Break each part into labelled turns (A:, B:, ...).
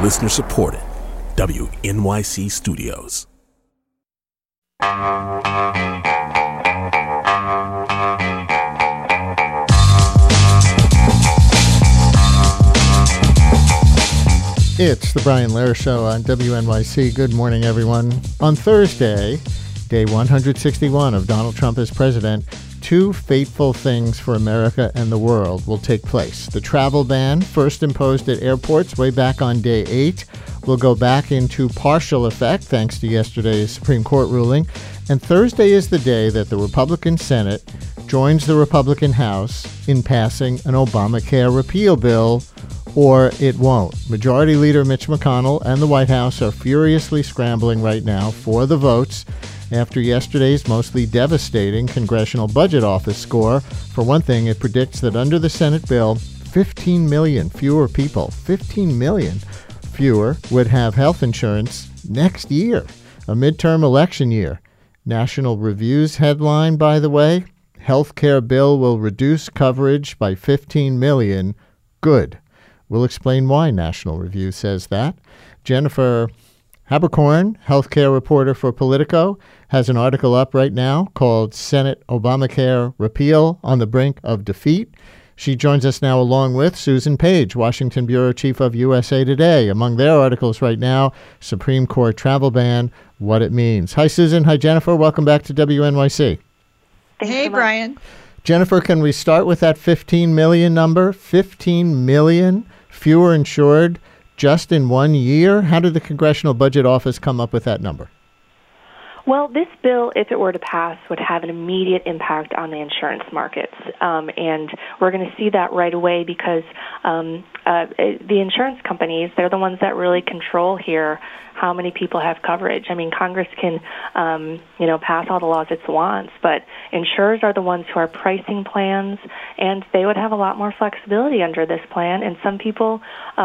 A: Listener supported. WNYC Studios.
B: It's the Brian Lehrer Show on WNYC. Good morning, everyone. On Thursday, day 161 of Donald Trump as president, two fateful things for America and the world will take place. The travel ban, first imposed at airports way back on day 8, will go back into partial effect thanks to yesterday's Supreme Court ruling. And Thursday is the day that the Republican Senate joins the Republican House in passing an Obamacare repeal bill, or it won't. Majority Leader Mitch McConnell and the White House are furiously scrambling right now for the votes after yesterday's mostly devastating Congressional Budget Office score. For one thing, it predicts that under the Senate bill, 15 million fewer people, 15 million fewer, would have health insurance next year, a midterm election year. National Review's headline, by the way, healthcare bill will reduce coverage by 15 million. Good. We'll explain why National Review says that. Jennifer Haberkorn, healthcare reporter for Politico, has an article up right now called Senate Obamacare Repeal on the Brink of Defeat. She joins us now along with Susan Page, Washington Bureau Chief of USA Today. Among their articles right now, Supreme Court travel ban, what it means. Hi, Susan. Hi, Jennifer. Welcome back to WNYC.
C: Hey, Brian.
B: Jennifer, can we start with that 15 million number? 15 million fewer insured just in 1 year? How did the Congressional Budget Office come up with that number?
C: Well, this bill, if it were to pass, would have an immediate impact on the insurance markets. And we're going to see that right away because the insurance companies, they're the ones that really control here how many people have coverage. I mean, Congress can, pass all the laws it wants, but insurers are the ones who are pricing plans, and they would have a lot more flexibility under this plan, and some people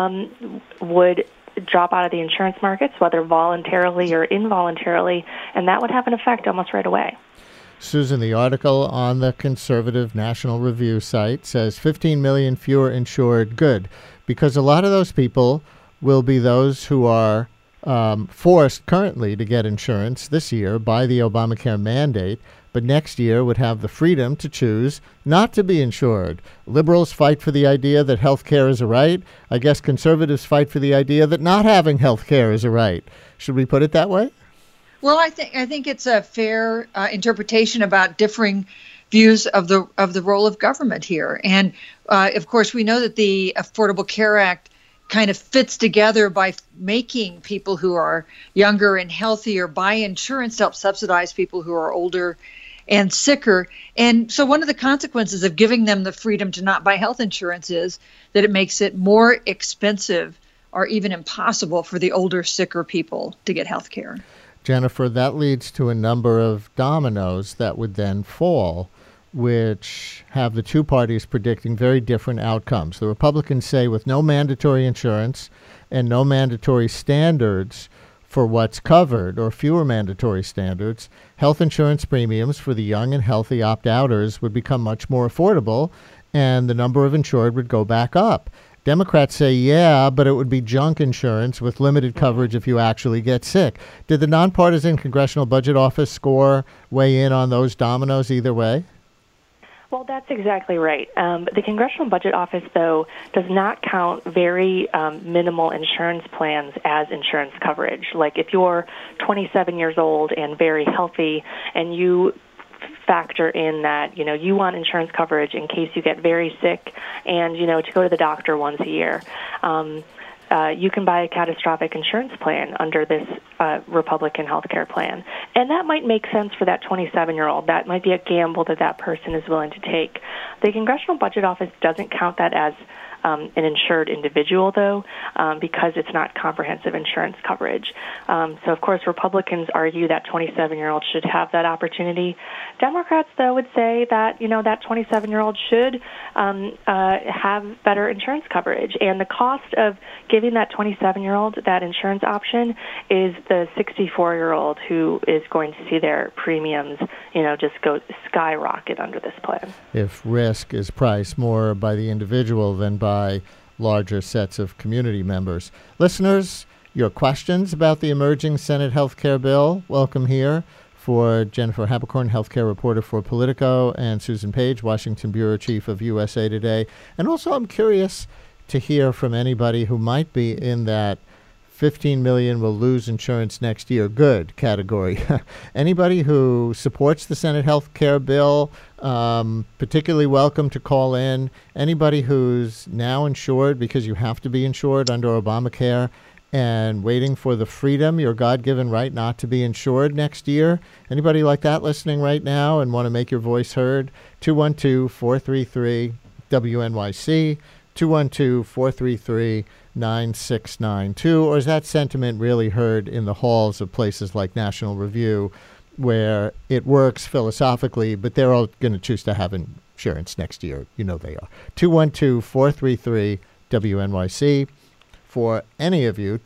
C: would drop out of the insurance markets, whether voluntarily or involuntarily, and that would have an effect almost right away.
B: Susan, the article on the conservative National Review site says 15 million fewer insured. Good, because a lot of those people will be those who are forced currently to get insurance this year by the Obamacare mandate, but next year would have the freedom to choose not to be insured. Liberals fight for the idea that health care is a right. I guess conservatives fight for the idea that not having health care is a right. Should we put it that way?
D: Well, I think it's a fair interpretation about differing views of the role of government here. And of course, we know that the Affordable Care Act kind of fits together by making people who are younger and healthier buy insurance to help subsidize people who are older and sicker. And so one of the consequences of giving them the freedom to not buy health insurance is that it makes it more expensive or even impossible for the older, sicker people to get health care.
B: Jennifer, that leads to a number of dominoes that would then fall, which have the two parties predicting very different outcomes. The Republicans say with no mandatory insurance and no mandatory standards for what's covered, or fewer mandatory standards, health insurance premiums for the young and healthy opt-outers would become much more affordable, and the number of insured would go back up. Democrats say, yeah, but it would be junk insurance with limited coverage if you actually get sick. Did the nonpartisan Congressional Budget Office score weigh in on those dominoes either way?
C: Well, that's exactly right. The Congressional Budget Office, though, does not count very minimal insurance plans as insurance coverage. Like if you're 27 years old and very healthy and you factor in that, you want insurance coverage in case you get very sick and, to go to the doctor once a year. You can buy a catastrophic insurance plan under this Republican health care plan. And that might make sense for that 27-year-old. That might be a gamble that person is willing to take. The Congressional Budget Office doesn't count that as an insured individual, though, because it's not comprehensive insurance coverage. So, of course, Republicans argue that 27-year-olds should have that opportunity. Democrats, though, would say that, that 27-year-old should have better insurance coverage. And the cost of giving that 27-year-old that insurance option is the 64-year-old who is going to see their premiums, just go skyrocket under this plan.
B: If risk is priced more by the individual than by larger sets of community members. Listeners, your questions about the emerging Senate health care bill, welcome here. For Jennifer Haberkorn, healthcare reporter for Politico, and Susan Page, Washington bureau chief of USA Today. And also I'm curious to hear from anybody who might be in that 15 million will lose insurance next year good category. Anybody who supports the Senate health care bill, particularly welcome to call in. Anybody who's now insured because you have to be insured under Obamacare and waiting for the freedom, your God-given right not to be insured next year. Anybody like that listening right now and want to make your voice heard? 212-433-WNYC, 212-433-9692. Or is that sentiment really heard in the halls of places like National Review where it works philosophically, but they're all going to choose to have insurance next year? You know they are. 212-433-WNYC. For any of you,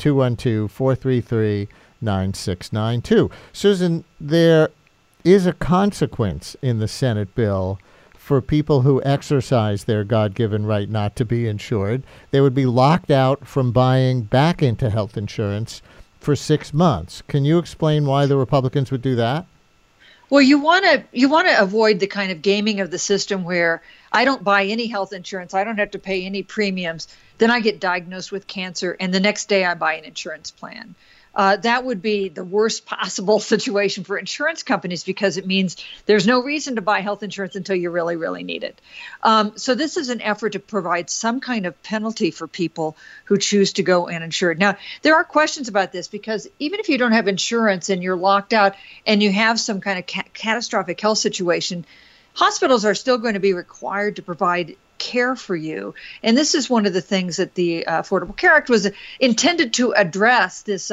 B: 212-433-9692. Susan, there is a consequence in the Senate bill for people who exercise their God-given right not to be insured. They would be locked out from buying back into health insurance for 6 months. Can you explain why the Republicans would do that?
D: Well, you want to avoid the kind of gaming of the system where I don't buy any health insurance, I don't have to pay any premiums, then I get diagnosed with cancer, and the next day I buy an insurance plan. That would be the worst possible situation for insurance companies because it means there's no reason to buy health insurance until you really, really need it. So this is an effort to provide some kind of penalty for people who choose to go uninsured. Now, there are questions about this because even if you don't have insurance and you're locked out and you have some kind of catastrophic health situation, hospitals are still going to be required to provide care for you. And this is one of the things that the Affordable Care Act was intended to address. This,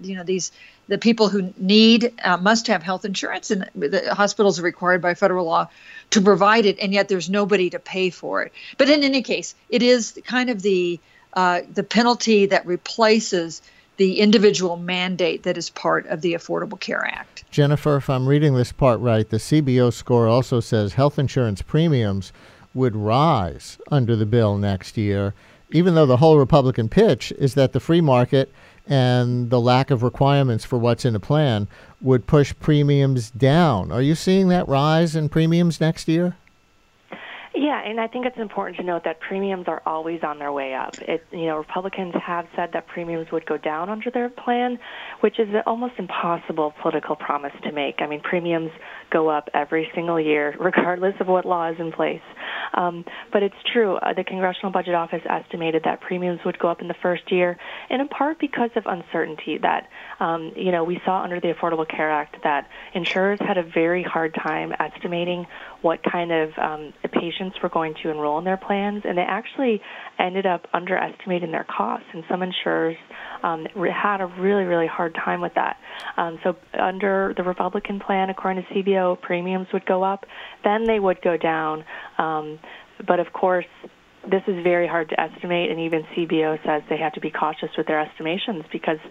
D: the people who must have health insurance, and the hospitals are required by federal law to provide it, and yet there's nobody to pay for it. But in any case, it is kind of the penalty that replaces the individual mandate that is part of the Affordable Care Act.
B: Jennifer, if I'm reading this part right, the CBO score also says health insurance premiums would rise under the bill next year, even though the whole Republican pitch is that the free market and the lack of requirements for what's in a plan would push premiums down. Are you seeing that rise in premiums next year?
C: Yeah, and I think it's important to note that premiums are always on their way up. Republicans have said that premiums would go down under their plan, which is an almost impossible political promise to make. I mean, premiums go up every single year, regardless of what law is in place. But it's true. The Congressional Budget Office estimated that premiums would go up in the first year, and in part because of uncertainty that, we saw under the Affordable Care Act that insurers had a very hard time estimating what kind of patients were going to enroll in their plans, and they actually ended up underestimating their costs, and some insurers had a really, really hard time with that. So under the Republican plan, according to CBO, premiums would go up, then they would go down. But of course, this is very hard to estimate, and even CBO says they have to be cautious with their estimations because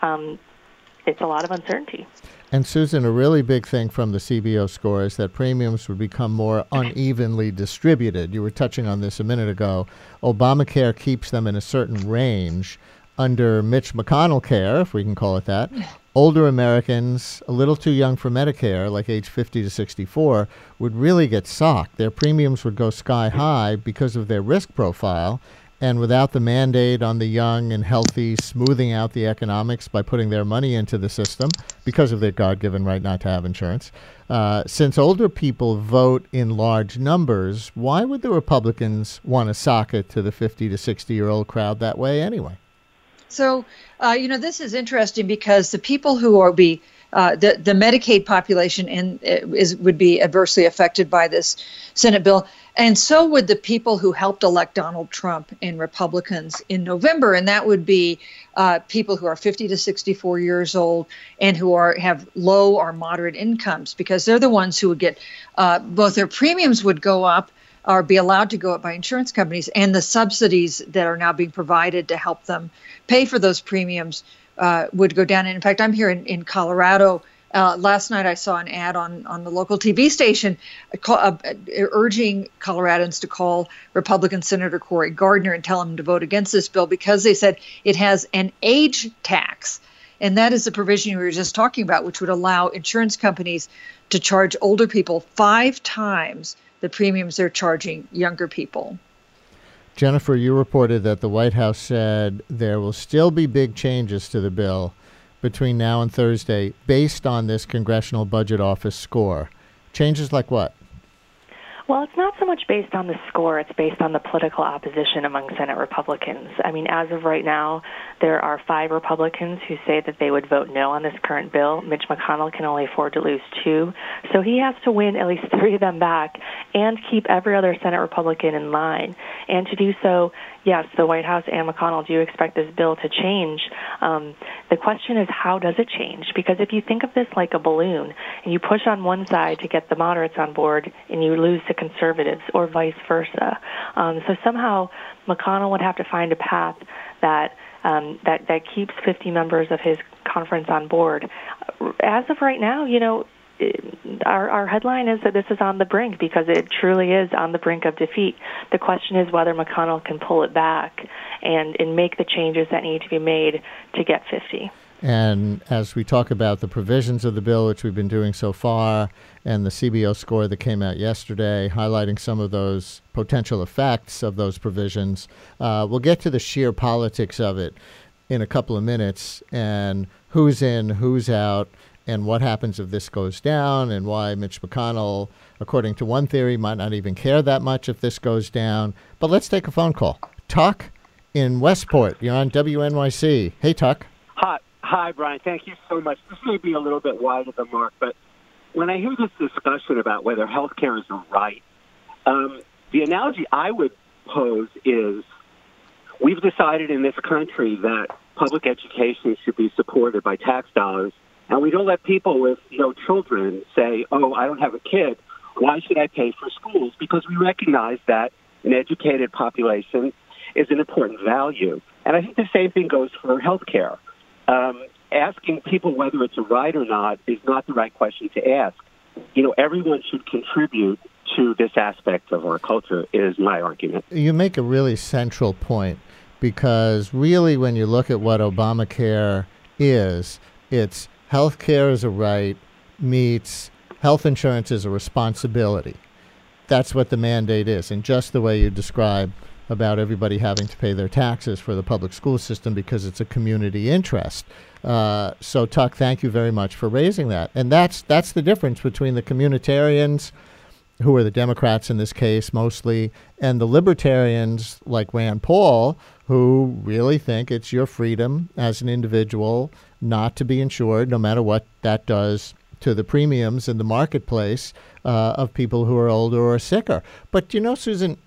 C: it's a lot of uncertainty.
B: And Susan, a really big thing from the CBO score is that premiums would become more unevenly distributed. You were touching on this a minute ago. Obamacare keeps them in a certain range. Under Mitch McConnell care, if we can call it that, older Americans, a little too young for Medicare, like age 50 to 64, would really get socked. Their premiums would go sky high because of their risk profile. And without the mandate on the young and healthy smoothing out the economics by putting their money into the system because of their God-given right not to have insurance, since older people vote in large numbers, why would the Republicans want to sock it to the 50 to 60-year-old crowd that way anyway?
D: So, this is interesting because the people who are the Medicaid population would be adversely affected by this Senate bill. And so would the people who helped elect Donald Trump and Republicans in November. And that would be people who are 50 to 64 years old and who have low or moderate incomes, because they're the ones who would get both their premiums would go up or be allowed to go up by insurance companies, and the subsidies that are now being provided to help them pay for those premiums would go down. And in fact, I'm here in Colorado, Last night I saw an ad on the local TV station urging Coloradans to call Republican Senator Cory Gardner and tell him to vote against this bill because they said it has an age tax. And that is the provision we were just talking about, which would allow insurance companies to charge older people 5 times the premiums they're charging younger people.
B: Jennifer, you reported that the White House said there will still be big changes to the bill between now and Thursday based on this Congressional Budget Office score. Changes like what?
C: Well, it's not so much based on the score. It's based on the political opposition among Senate Republicans. I mean, as of right now, there are 5 Republicans who say that they would vote no on this current bill. Mitch McConnell can only afford to lose 2. So he has to win at least 3 of them back and keep every other Senate Republican in line. And to do so, yes, the White House and McConnell do expect this bill to change. The question is, how does it change? Because if you think of this like a balloon, and you push on one side to get the moderates on board, and you lose to conservatives, or vice versa. So somehow McConnell would have to find a path that keeps 50 members of his conference on board. As of right now, our headline is that this is on the brink because it truly is on the brink of defeat. The question is whether McConnell can pull it back and make the changes that need to be made to get 50.
B: And as we talk about the provisions of the bill, which we've been doing so far, and the CBO score that came out yesterday, highlighting some of those potential effects of those provisions, we'll get to the sheer politics of it in a couple of minutes, and who's in, who's out, and what happens if this goes down, and why Mitch McConnell, according to one theory, might not even care that much if this goes down. But let's take a phone call. Tuck in Westport, you're on WNYC. Hey, Tuck.
E: Hi, Brian. Thank you so much. This may be a little bit wide of the mark, but when I hear this discussion about whether health care is a right, the analogy I would pose is we've decided in this country that public education should be supported by tax dollars, and we don't let people with no children say, oh, I don't have a kid. Why should I pay for schools? Because we recognize that an educated population is an important value. And I think the same thing goes for health care. Asking people whether it's a right or not is not the right question to ask. Everyone should contribute to this aspect of our culture, is my argument.
B: You make a really central point, because really when you look at what Obamacare is, it's health care is a right meets health insurance is a responsibility. That's what the mandate is, and just the way you describe about everybody having to pay their taxes for the public school system because it's a community interest. So, Tuck, thank you very much for raising that. And that's the difference between the communitarians, who are the Democrats in this case mostly, and the libertarians like Rand Paul, who really think it's your freedom as an individual not to be insured, no matter what that does to the premiums in the marketplace of people who are older or sicker. But, Susan,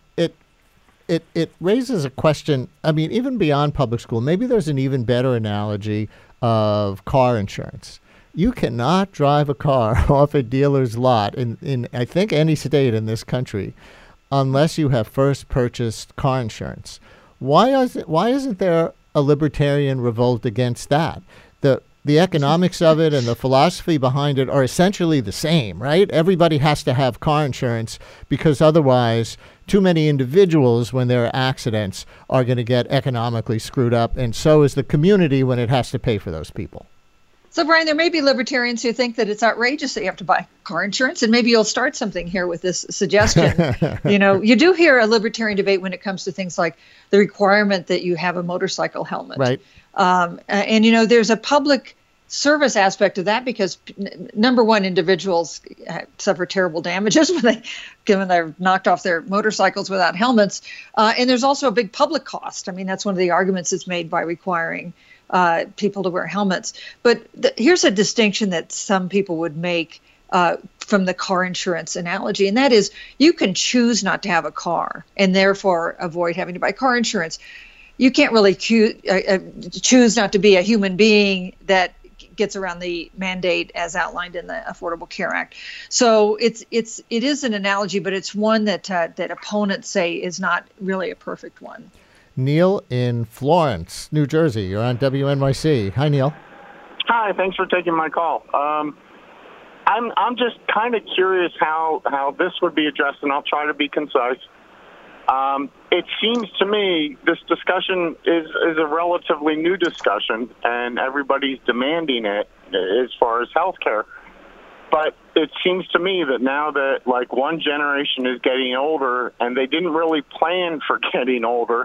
B: it raises a question, I mean, even beyond public school. Maybe there's an even better analogy of car insurance. You cannot drive a car off a dealer's lot in I think any state in this country unless you have first purchased car insurance. Why isn't there a libertarian revolt against that? The economics of it and the philosophy behind it are essentially the same, right? Everybody has to have car insurance because otherwise too many individuals, when there are accidents, are going to get economically screwed up, and so is the community when it has to pay for those people.
D: So, Brian, there may be libertarians who think that it's outrageous that you have to buy car insurance, and maybe you'll start something here with this suggestion. You do hear a libertarian debate when it comes to things like the requirement that you have a motorcycle helmet. Right. And there's a public service aspect of that because, number one, individuals suffer terrible damages given they're knocked off their motorcycles without helmets. And there's also a big public cost. I mean, that's one of the arguments that's made by requiring people to wear helmets. But here's a distinction that some people would make from the car insurance analogy, and that is you can choose not to have a car and therefore avoid having to buy car insurance. You can't really choose not to be a human being that gets around the mandate as outlined in the Affordable Care Act. So it is an analogy, but it's one that opponents say is not really a perfect one.
B: Neil in Florence, New Jersey. You're on WNYC. Hi, Neil.
F: Hi, thanks for taking my call. I'm just kind of curious how this would be addressed, and I'll try to be concise. It seems to me this discussion is a relatively new discussion, and everybody's demanding it as far as health care. But it seems to me that now that, like, one generation is getting older, and they didn't really plan for getting older,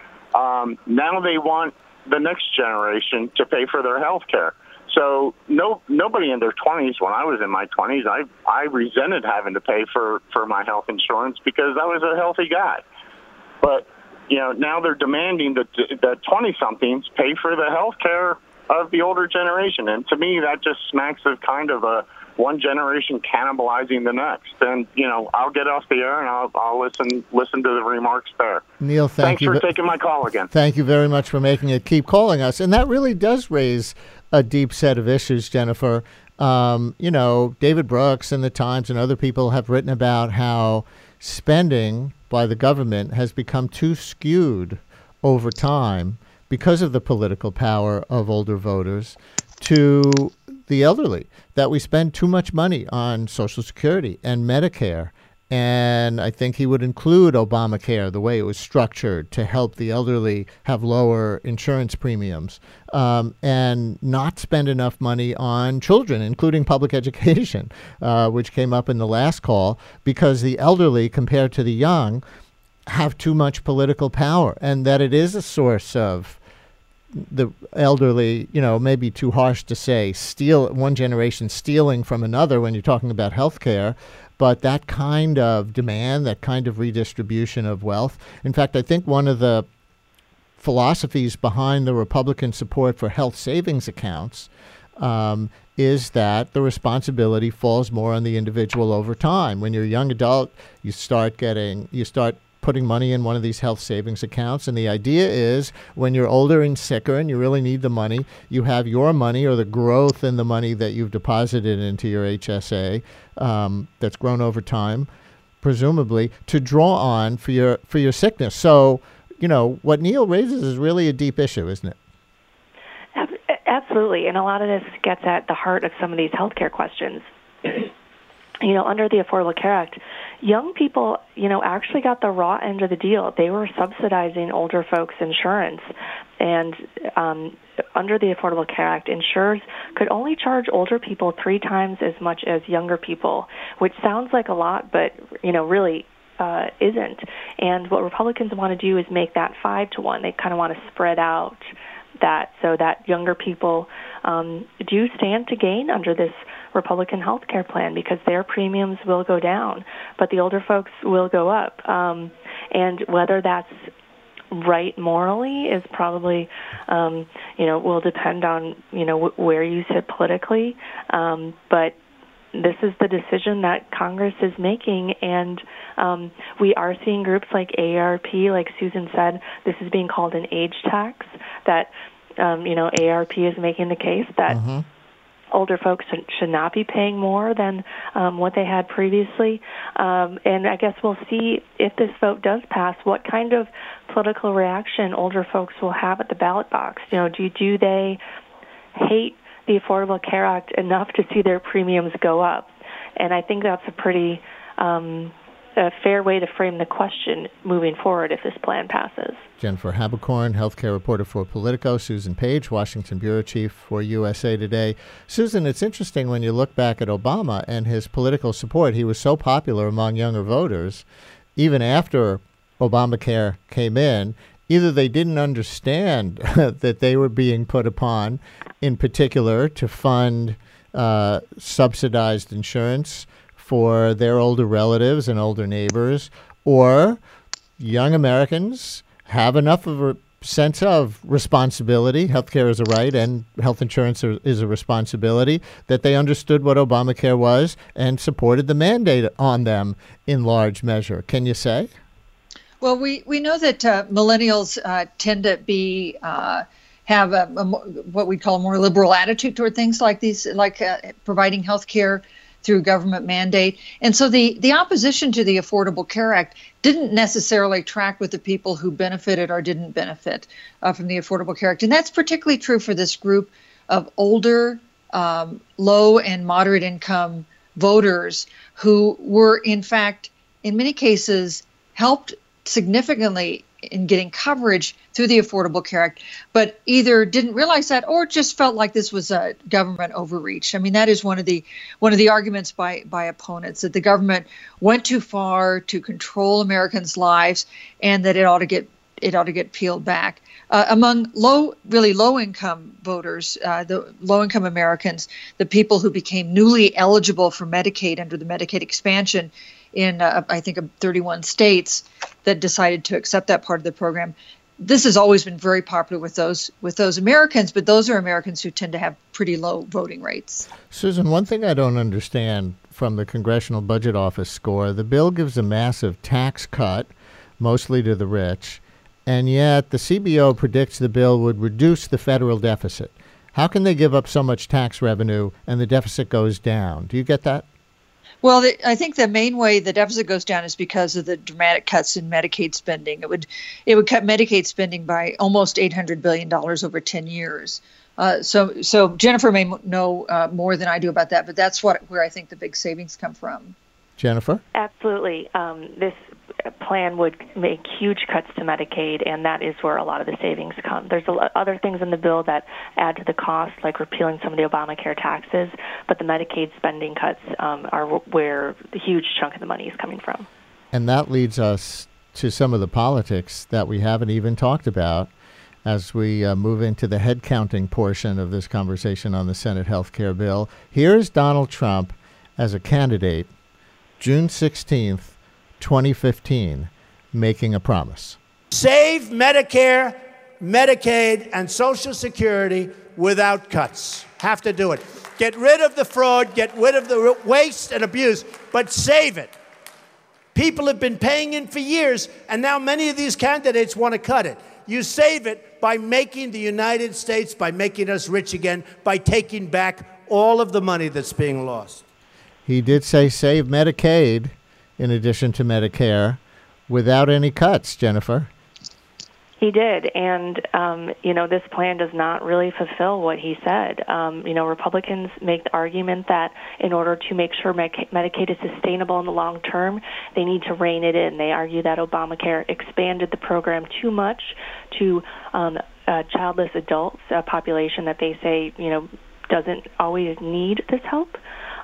F: now they want the next generation to pay for their health care. So nobody in their 20s, when I was in my 20s, I resented having to pay for my health insurance because I was a healthy guy. But, now they're demanding that 20-somethings pay for the health care of the older generation. And to me, that just smacks of kind of a one generation cannibalizing the next. And, I'll get off the air and I'll listen to the remarks there.
B: Neil, thanks
F: for taking my call again.
B: Thank you very much for making it. Keep calling us. And that really does raise a deep set of issues, Jennifer. David Brooks and the Times and other people have written about how spending by the government has become too skewed over time because of the political power of older voters to the elderly, that we spend too much money on Social Security and Medicare. And I think he would include Obamacare, the way it was structured to help the elderly have lower insurance premiums, and not spend enough money on children, including public education, which came up in the last call, because the elderly, compared to the young, have too much political power, and that it is a source of the elderly, maybe too harsh to say, one generation stealing from another when you're talking about health care. But that kind of demand, that kind of redistribution of wealth. In fact, I think one of the philosophies behind the Republican support for health savings accounts is that the responsibility falls more on the individual over time. When you're a young adult, you start putting money in one of these health savings accounts. And the idea is when you're older and sicker and you really need the money, you have your money or the growth in the money that you've deposited into your HSA that's grown over time, presumably, to draw on for your sickness. So, what Neil raises is really a deep issue, isn't it?
C: Absolutely. And a lot of this gets at the heart of some of these healthcare questions. Under the Affordable Care Act, young people, actually got the raw end of the deal. They were subsidizing older folks' insurance. And under the Affordable Care Act, insurers could only charge older people 3 times as much as younger people, which sounds like a lot, but, really isn't. And what Republicans want to do is make that 5-to-1. They kind of want to spread out that so that younger people do stand to gain under this Republican health care plan because their premiums will go down, but the older folks will go up. And whether that's right morally is probably, will depend on, where you sit politically. But this is the decision that Congress is making, and we are seeing groups like AARP, like Susan said, this is being called an age tax, that, AARP is making the case that older folks should not be paying more than what they had previously. And I guess we'll see if this vote does pass, what kind of political reaction older folks will have at the ballot box. Do they hate the Affordable Care Act enough to see their premiums go up? And I think that's a pretty a fair way to frame the question moving forward if this plan passes.
B: Jennifer Haberkorn, healthcare reporter for Politico. Susan Page, Washington bureau chief for USA Today. Susan, it's interesting when you look back at Obama and his political support. He was so popular among younger voters, even after Obamacare came in. Either they didn't understand that they were being put upon, in particular, to fund subsidized insurance for their older relatives and older neighbors, or young Americans have enough of a sense of responsibility, healthcare is a right and health insurance is a responsibility, that they understood what Obamacare was and supported the mandate on them in large measure. Can you say?
D: Well, we know that millennials tend to be have what we call a more liberal attitude toward things like these, like providing health care through government mandate. And so the opposition to the Affordable Care Act didn't necessarily track with the people who benefited or didn't benefit from the Affordable Care Act. And that's particularly true for this group of older, low and moderate income voters who were, in fact, in many cases, helped significantly in getting coverage through the Affordable Care Act, but either didn't realize that or just felt like this was a government overreach. I mean, that is one of the arguments by opponents, that the government went too far to control Americans' lives, and that it ought to get peeled back. Among really low income voters, the low income Americans, the people who became newly eligible for Medicaid under the Medicaid expansion in, I think, 31 states that decided to accept that part of the program. This has always been very popular with those Americans, but those are Americans who tend to have pretty low voting rates.
B: Susan, one thing I don't understand from the Congressional Budget Office score, the bill gives a massive tax cut, mostly to the rich, and yet the CBO predicts the bill would reduce the federal deficit. How can they give up so much tax revenue and the deficit goes down? Do you get that?
D: Well, I think the main way the deficit goes down is because of the dramatic cuts in Medicaid spending. It would cut Medicaid spending by almost $800 billion over 10 years. So Jennifer may know more than I do about that, but that's where I think the big savings come from.
B: Jennifer?
C: Absolutely. This plan would make huge cuts to Medicaid, and that is where a lot of the savings come. There's other things in the bill that add to the cost, like repealing some of the Obamacare taxes, but the Medicaid spending cuts are where the huge chunk of the money is coming from.
B: And that leads us to some of the politics that we haven't even talked about as we move into the head counting portion of this conversation on the Senate health care bill. Here's Donald Trump as a candidate, June 16th, 2015, making a promise.
G: Save Medicare, Medicaid, and Social Security without cuts. Have to do it. Get rid of the fraud, get rid of the waste and abuse, but save it. People have been paying in for years, and now many of these candidates want to cut it. You save it by making the United States, by making us rich again, by taking back all of the money that's being lost.
B: He did say save Medicaid in addition to Medicare without any cuts, Jennifer.
C: He did, and this plan does not really fulfill what he said. Republicans make the argument that in order to make sure Medicaid is sustainable in the long term, they need to rein it in. They argue that Obamacare expanded the program too much to childless adults, a population that they say doesn't always need this help.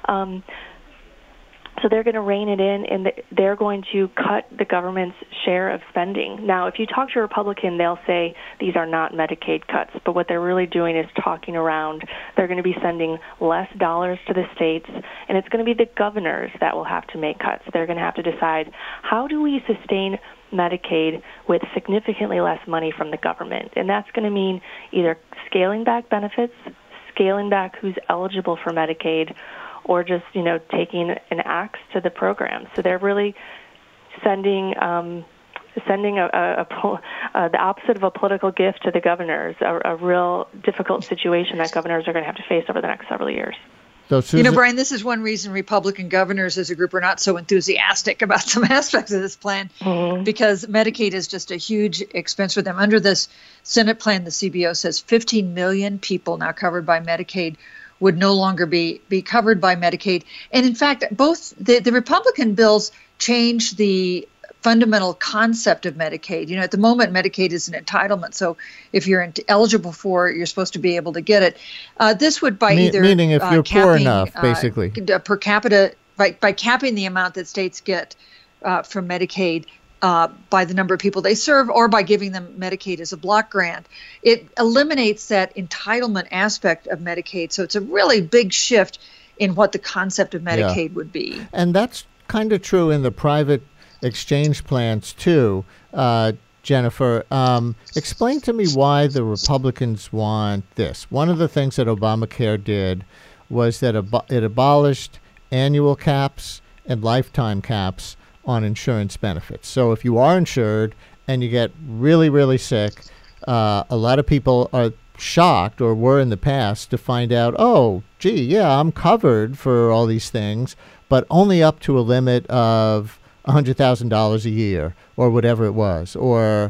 C: So they're going to rein it in, and they're going to cut the government's share of spending. Now, if you talk to a Republican, they'll say these are not Medicaid cuts, but what they're really doing is talking around. They're going to be sending less dollars to the states, and it's going to be the governors that will have to make cuts. They're going to have to decide, how do we sustain Medicaid with significantly less money from the government? And that's going to mean either scaling back benefits, scaling back who's eligible for Medicaid, or just, taking an axe to the program. So they're really sending the opposite of a political gift to the governors, a real difficult situation that governors are going to have to face over the next several years.
B: So, Susan,
D: Brian, this is one reason Republican governors as a group are not so enthusiastic about some aspects of this plan, because Medicaid is just a huge expense for them. Under this Senate plan, the CBO says 15 million people now covered by Medicaid would no longer be covered by Medicaid. And in fact, both the Republican bills change the fundamental concept of Medicaid. At the moment, Medicaid is an entitlement. So if you're eligible for it, you're supposed to be able to get it. This would
B: meaning if you're poor enough, basically.
D: Per capita, by capping the amount that states get from Medicaid, by the number of people they serve, or by giving them Medicaid as a block grant. It eliminates that entitlement aspect of Medicaid. So it's a really big shift in what the concept of Medicaid would be.
B: And that's kind of true in the private exchange plans, too. Jennifer, explain to me why the Republicans want this. One of the things that Obamacare did was that it abolished annual caps and lifetime caps on insurance benefits. So if you are insured and you get really, really sick, a lot of people are shocked, or were in the past, to find out, oh, gee, yeah, I'm covered for all these things, but only up to a limit of $100,000 a year, or whatever it was. Or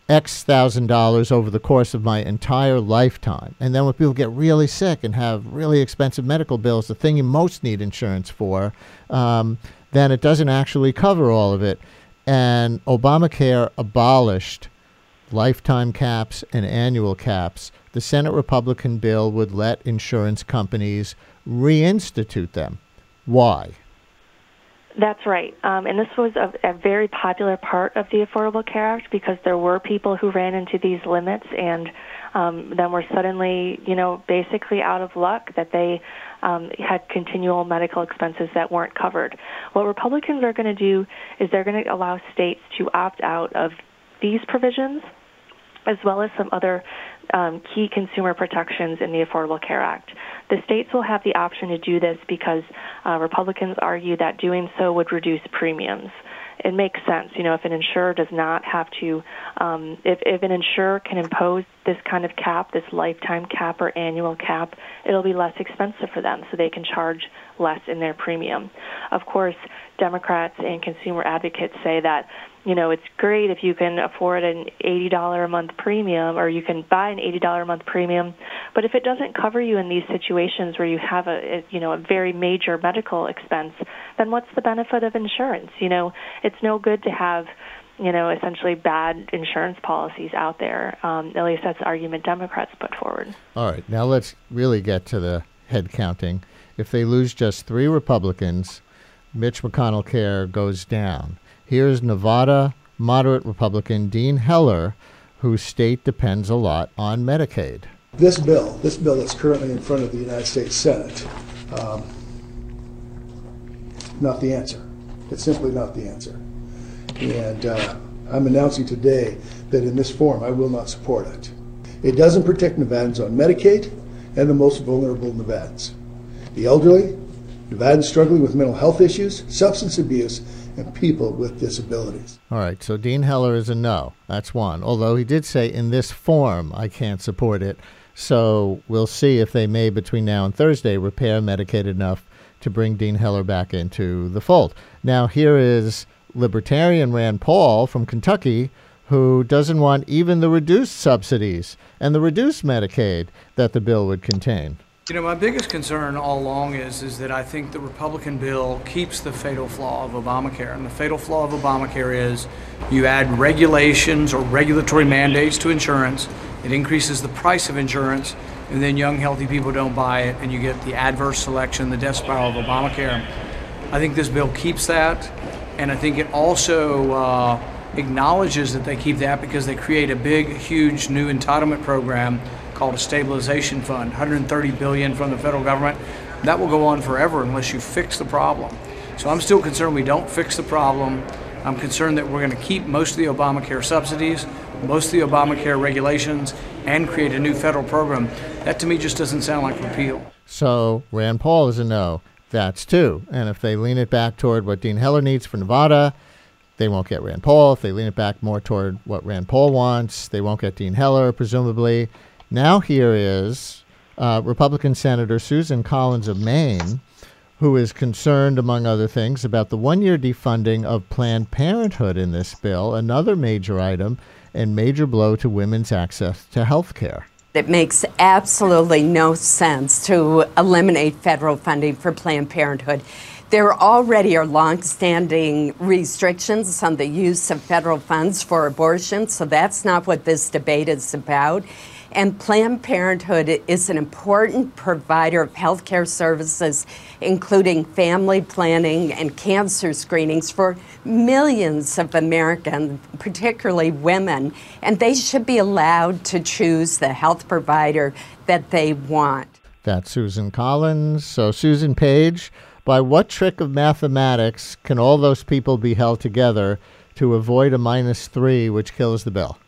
B: X $1,000 over the course of my entire lifetime. And then when people get really sick and have really expensive medical bills, the thing you most need insurance for, then it doesn't actually cover all of it. And Obamacare abolished lifetime caps and annual caps. The Senate Republican bill would let insurance companies reinstitute them. Why?
C: That's right. And this was a very popular part of the Affordable Care Act because there were people who ran into these limits and then were suddenly, basically out of luck that they had continual medical expenses that weren't covered. What Republicans are going to do is they're going to allow states to opt out of these provisions as well as some other key consumer protections in the Affordable Care Act. The states will have the option to do this because Republicans argue that doing so would reduce premiums. It makes sense, if an insurer does not have to, if an insurer can impose this kind of cap, this lifetime cap or annual cap, it'll be less expensive for them, so they can charge less in their premium. Of course, Democrats and consumer advocates say that, it's great if you can afford an $80 a month premium or you can buy an $80 a month premium, but if it doesn't cover you in these situations where you have a very major medical expense, then what's the benefit of insurance? It's no good to have, essentially bad insurance policies out there. At least that's the argument Democrats put forward.
B: All right, now let's really get to the head counting. If they lose just 3 Republicans, Mitch McConnell care goes down. Here's Nevada moderate Republican Dean Heller, whose state depends a lot on Medicaid.
H: This bill that's currently in front of the United States Senate, not the answer. It's simply not the answer. And I'm announcing today that in this form I will not support it. It doesn't protect Nevadans on Medicaid and the most vulnerable Nevadans. The elderly, Nevadans struggling with mental health issues, substance abuse, and people with disabilities.
B: All right, so Dean Heller is a no. That's one. Although he did say in this form I can't support it. So we'll see if they may, between now and Thursday, repair Medicaid enough to bring Dean Heller back into the fold. Now, here is Libertarian Rand Paul from Kentucky, who doesn't want even the reduced subsidies and the reduced Medicaid that the bill would contain.
I: My biggest concern all along is that I think the Republican bill keeps the fatal flaw of Obamacare. And the fatal flaw of Obamacare is you add regulations or regulatory mandates to insurance, it increases the price of insurance, and then young, healthy people don't buy it, and you get the adverse selection, the death spiral of Obamacare. I think this bill keeps that, and I think it also acknowledges that they keep that because they create a big, huge new entitlement program called a stabilization fund, $130 billion from the federal government. That will go on forever unless you fix the problem. So I'm still concerned we don't fix the problem. I'm concerned that we're going to keep most of the Obamacare subsidies, most of the Obamacare regulations, and create a new federal program. That to me just doesn't sound like repeal.
B: So Rand Paul is a no. That's 2. And if they lean it back toward what Dean Heller needs for Nevada, they won't get Rand Paul. If they lean it back more toward what Rand Paul wants, they won't get Dean Heller, presumably. Now here is Republican Senator Susan Collins of Maine, who is concerned, among other things, about the 1-year defunding of Planned Parenthood in this bill, another major item and major blow to women's access to health care.
J: It makes absolutely no sense to eliminate federal funding for Planned Parenthood. There already are longstanding restrictions on the use of federal funds for abortion, so that's not what this debate is about. And Planned Parenthood is an important provider of health care services, including family planning and cancer screenings for millions of Americans, particularly women. And they should be allowed to choose the health provider that they want.
B: That's Susan Collins. So, Susan Page, by what trick of mathematics can all those people be held together to avoid a -3, which kills the bill?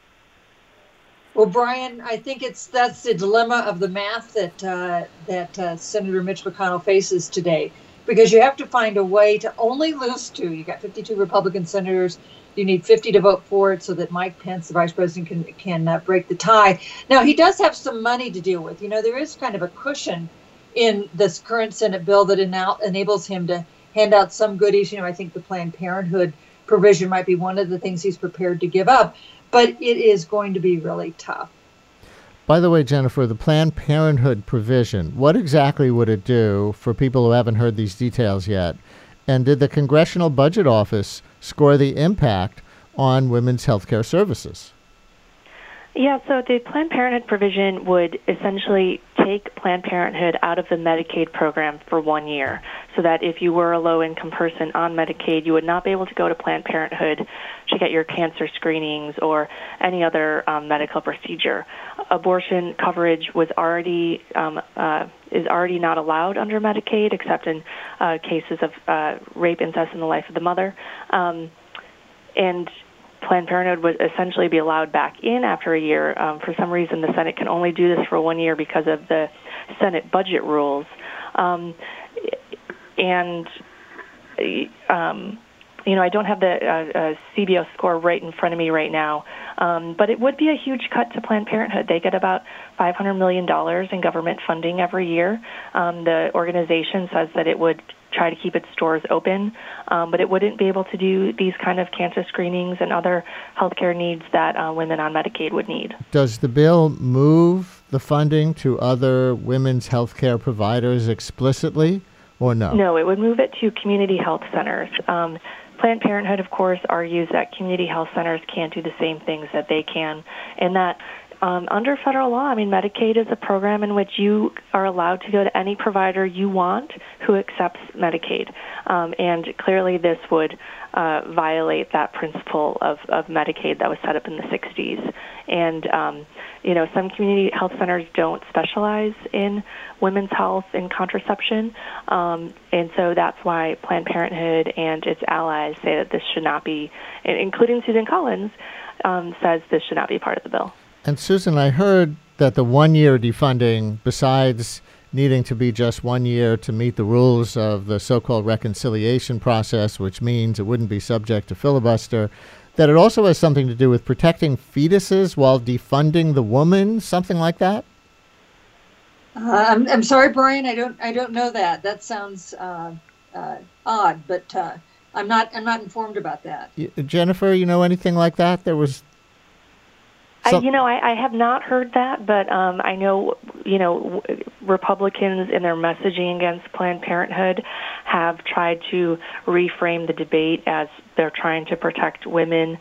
D: Well, Brian, I think that's the dilemma of the math that Senator Mitch McConnell faces today, because you have to find a way to only lose 2. You got 52 Republican senators. You need 50 to vote for it so that Mike Pence, the vice president, can break the tie. Now, he does have some money to deal with. There is kind of a cushion in this current Senate bill that enables him to hand out some goodies. I think the Planned Parenthood provision might be one of the things he's prepared to give up. but it is going to be really tough.
B: By the way, Jennifer, the Planned Parenthood provision, what exactly would it do for people who haven't heard these details yet? And did the Congressional Budget Office score the impact on women's health care services?
C: Yeah, so the Planned Parenthood provision would essentially take Planned Parenthood out of the Medicaid program for 1 year, so that if you were a low-income person on Medicaid, you would not be able to go to Planned Parenthood to get your cancer screenings or any other medical procedure. Abortion coverage was already is already not allowed under Medicaid, except in cases of rape, incest, and the life of the mother, and Planned Parenthood would essentially be allowed back in after a year. For some reason, the Senate can only do this for 1 year because of the Senate budget rules. I don't have the CBO score right in front of me right now, but it would be a huge cut to Planned Parenthood. They get about $500 million in government funding every year. The organization says that it would try to keep its doors open, but it wouldn't be able to do these kind of cancer screenings and other healthcare needs that women on Medicaid would need. Does the bill move the funding to other women's healthcare providers explicitly, or no? No, it would move it to community health centers. Planned Parenthood, of course, argues that community health centers can't do the same things that they can, and that under federal law, Medicaid is a program in which you are allowed to go to any provider you want who accepts Medicaid. And clearly this would violate that principle of Medicaid that was set up in the 60s. And, some community health centers don't specialize in women's health and contraception. And so that's why Planned Parenthood and its allies say that this should not be, including Susan Collins, says this should not be part of the bill. And Susan, I heard that the 1 year defunding, besides needing to be just 1 year to meet the rules of the so-called reconciliation process, which means it wouldn't be subject to filibuster, that it also has something to do with protecting fetuses while defunding the woman, something like that?
D: I'm sorry, Brian. I don't know that. That sounds odd, but I'm not informed about that.
B: Jennifer, you know anything like that? There was.
C: I have not heard that, but I know, Republicans in their messaging against Planned Parenthood have tried to reframe the debate as they're trying to protect women.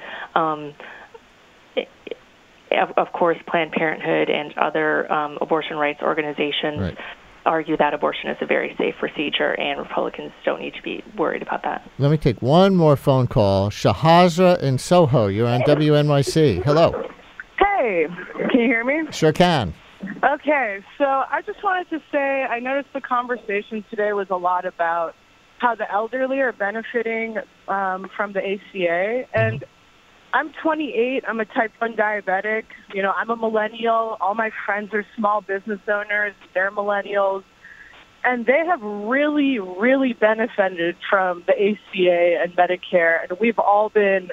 C: Of course, Planned Parenthood and other abortion rights organizations argue that abortion is a very safe procedure, and Republicans don't need to be worried about that.
B: Let me take one more phone call. Shahazra in Soho, you're on WNYC. Hello.
K: Hey, can you hear me?
B: Sure can.
K: Okay, so I just wanted to say I noticed the conversation today was a lot about how the elderly are benefiting from the ACA. And I'm 28. I'm a type 1 diabetic. I'm a millennial. All my friends are small business owners. They're millennials. And they have really, really benefited from the ACA and Medicare. And we've all been,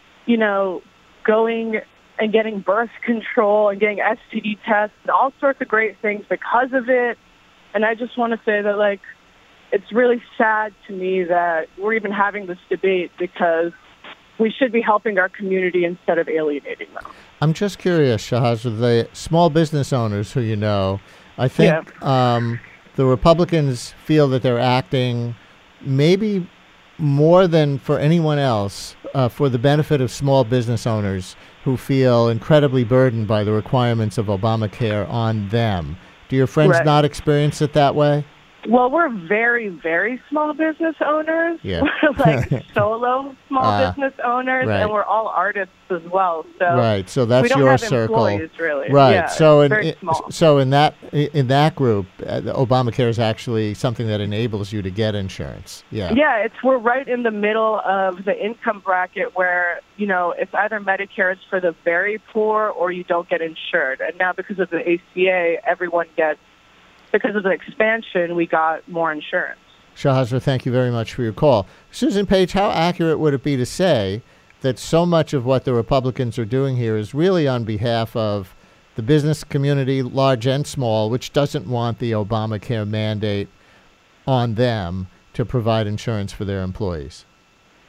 K: going and getting birth control and getting STD tests and all sorts of great things because of it. And I just want to say that, it's really sad to me that we're even having this debate because we should be helping our community instead of alienating them.
B: I'm just curious, Shahazra, the small business owners who I think the Republicans feel that they're acting maybe more than for anyone else for the benefit of small business owners who feel incredibly burdened by the requirements of Obamacare on them. Do your friends not experience it that way?
K: Well, we're very, very small business owners.
B: Yeah.
K: We're solo small business owners, and we're all artists as well. So
B: so that's
K: we don't
B: your
K: have
B: circle.
K: Employees, really.
B: Right.
K: Yeah,
B: so in that group, Obamacare is actually something that enables you to get insurance. Yeah.
K: Yeah, we're right in the middle of the income bracket where it's either Medicare is for the very poor or you don't get insured. And now because of the ACA, everyone gets. Because of the expansion, we got more insurance.
B: Shahazra, thank you very much for your call. Susan Page, how accurate would it be to say that so much of what the Republicans are doing here is really on behalf of the business community, large and small, which doesn't want the Obamacare mandate on them to provide insurance for their employees?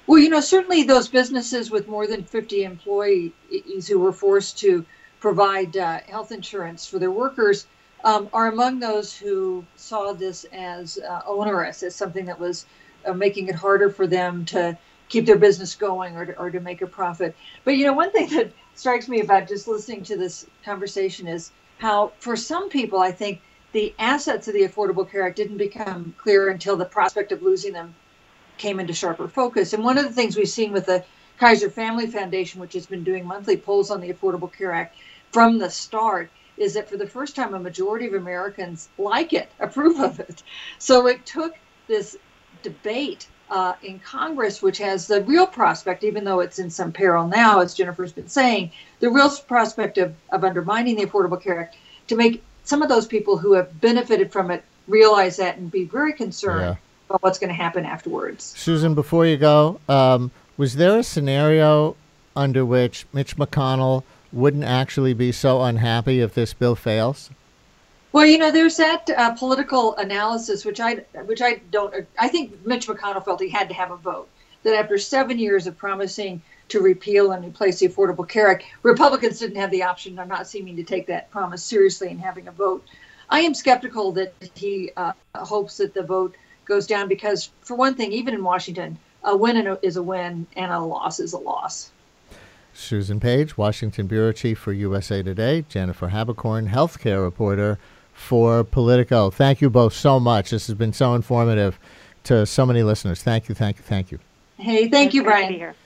D: Well, certainly those businesses with more than 50 employees who were forced to provide health insurance for their workers are among those who saw this as onerous, as something that was making it harder for them to keep their business going or to make a profit. But, one thing that strikes me about just listening to this conversation is how, for some people, I think the assets of the Affordable Care Act didn't become clear until the prospect of losing them came into sharper focus. And one of the things we've seen with the Kaiser Family Foundation, which has been doing monthly polls on the Affordable Care Act from the start, is that for the first time, a majority of Americans like it, approve of it. So it took this debate in Congress, which has the real prospect, even though it's in some peril now, as Jennifer's been saying, the real prospect of undermining the Affordable Care Act, to make some of those people who have benefited from it realize that and be very concerned about what's going to happen afterwards.
B: Susan, before you go, was there a scenario under which Mitch McConnell wouldn't actually be so unhappy if this bill fails?
D: Well, there's that political analysis, which I don't. I think Mitch McConnell felt he had to have a vote. That after 7 years of promising to repeal and replace the Affordable Care Act, Republicans didn't have the option of not seeming to take that promise seriously and having a vote. I am skeptical that he hopes that the vote goes down because, for one thing, even in Washington, a win is a win and a loss is a loss.
B: Susan Page, Washington Bureau Chief for USA Today. Jennifer Haberkorn, healthcare reporter for Politico. Thank you both so much. This has been so informative to so many listeners. Thank you, thank you, thank you.
D: Hey, thank you, Brian.